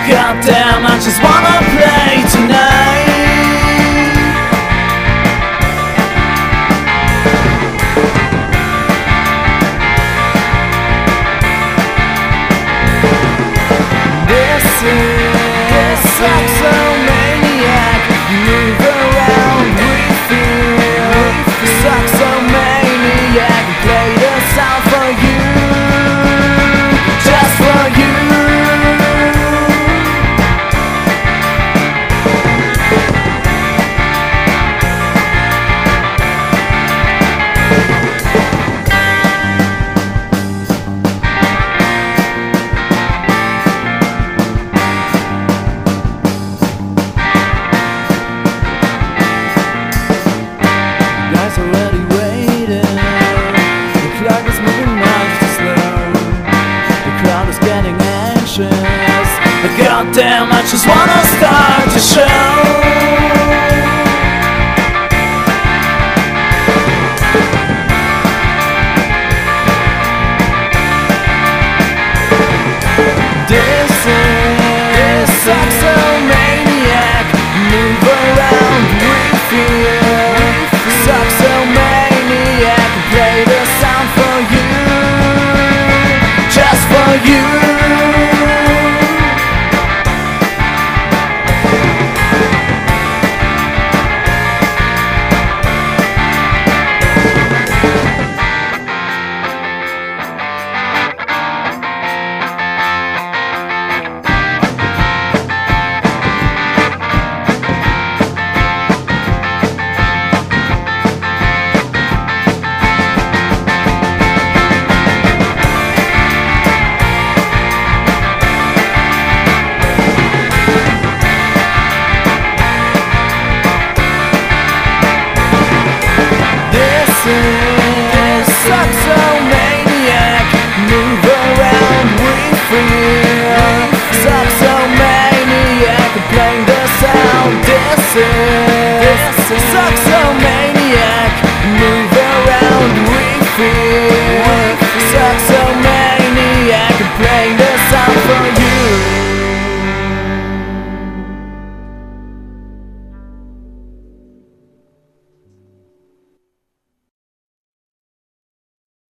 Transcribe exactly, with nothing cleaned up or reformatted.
Goddamn, I just wanna play tonight. This is Saxomaniac. You move around, we feel Saxomaniac. We play the sound for you, just for you. Already waiting. The clock is moving much too slow. The crowd is getting anxious. But goddamn, I just wanna start the show.